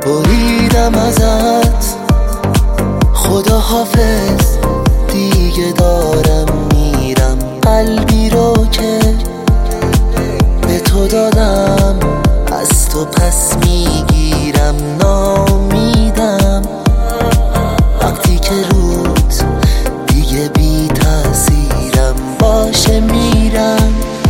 بریدم ازت، خدا حافظ دیگه دارم میرم. قلبی رو که به تو دادم از تو پس میگیرم. ناامیدم وقتی که روت دیگه بی تأثیرم. باشه میرم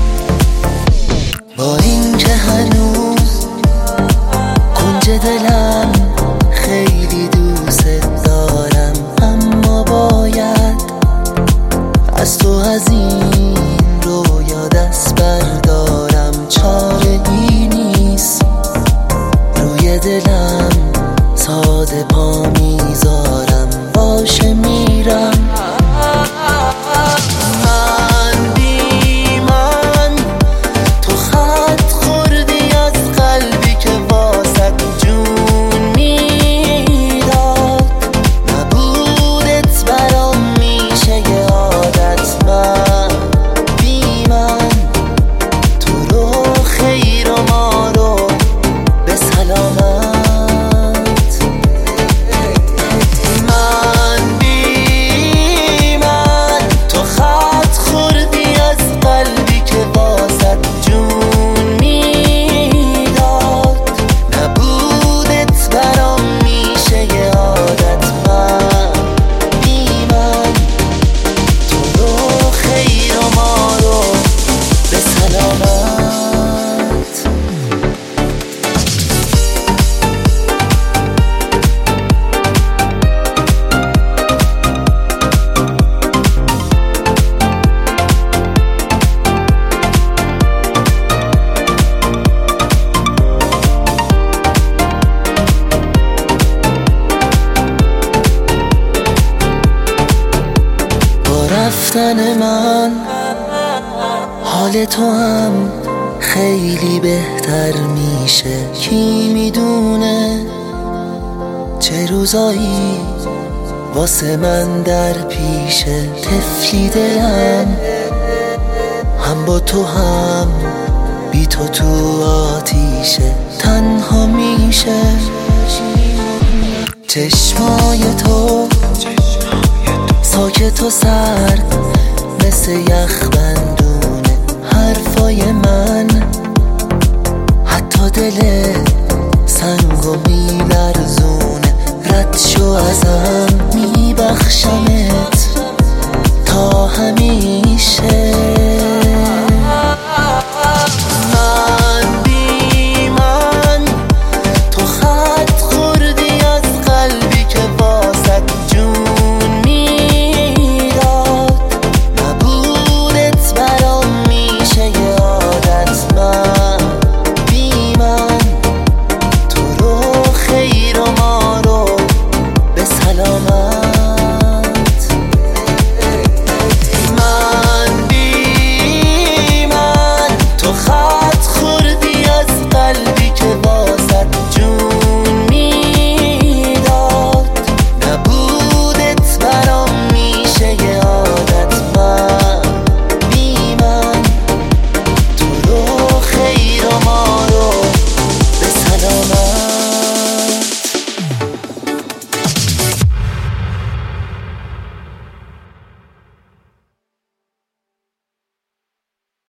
با این که هنوز کنج دلم خیلی دوست دارم، اما باید از تو از این رویا دست بردارم. چاره ای نیست روی دلم ساده پا میذارم. باشه میرم. من بی من تو خط خوردی از قلبی که واسه جون میداد. نبودت برام میشه یه عادت. من بی من تو رو خیر و ما رو به سلامت. من بی من تو خط خوردی از قلبی که واسه جون میداد. نبودت برام میشه یه عادت. من بی من تو رو خیر و ما رو به سلامت. با رفتن من حال تو هم خیلی بهتر میشه. کی میدونه چه روزایی واسه من در پیشه. طفلی دلم هم با تو هم بی تو تو آتیشه. تنها میشه چشمای تو ساکت و سرد مثل یخ بندونه. حرفای من حتی دل سنگو میلرزونه. رد شو ازم میبخشمه